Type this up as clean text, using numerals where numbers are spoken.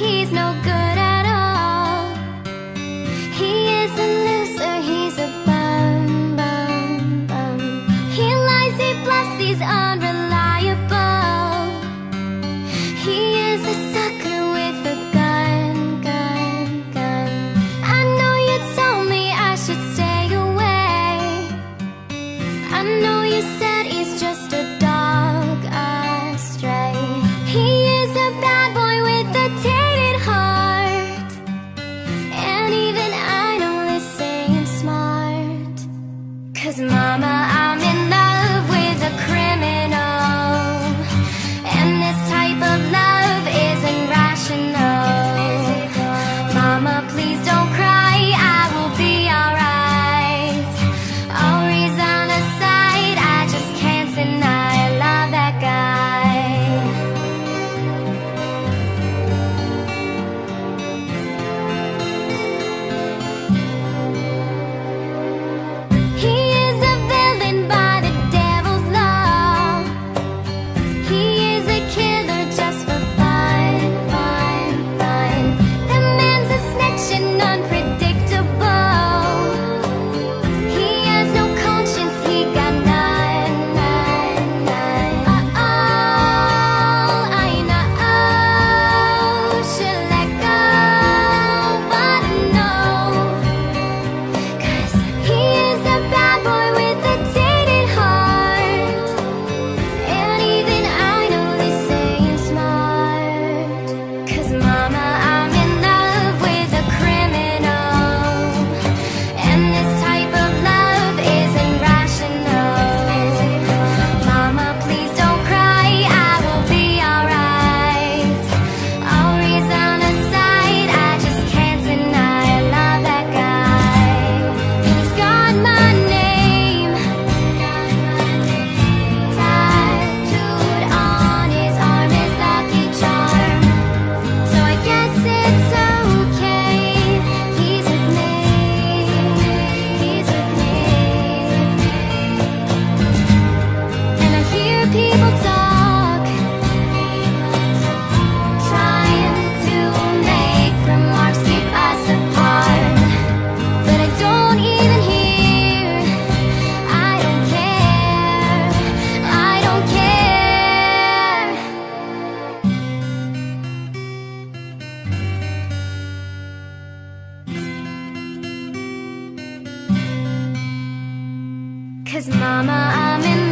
he's no good at all. He is a loser, he's a bum, bum, bum. He lies, he bluffs, he's unreliable. He is a sucker with a gun, gun, gun. I know you told me I should stay away. I know you said he's just a dog astray. He is a bad boy with a tainted heart, and even I know this ain't smart. 'Cause mama, I'm in love with a criminal, and this type of love isn't rational. Mama, please don't cry, I will be alright. I'll resign aside, I just can't deny I love that guy. He is a villain by the devil's law. He is a killer just for fun, fun, fun. That man's a snitch and unpredictable. He has no conscience, he got none, none, none. I know should let go, but no. 'Cause he is a bad boy with a tainted heart, and even I know this ain't smart. 'Cause mama, I'm in love with a criminal, and this type of love isn't rational. Mama, please don't cry, I will be alright. I'll resign aside, I just can't deny I love that guy. He's got my name tattooed on his arm, his lucky charm. So I guess it's okay. He's with me, he's with me. And I hear people talk, trying to make remarks, keep us apart. But I don't even hear, I don't care, I don't care. 'Cause mama, I'm in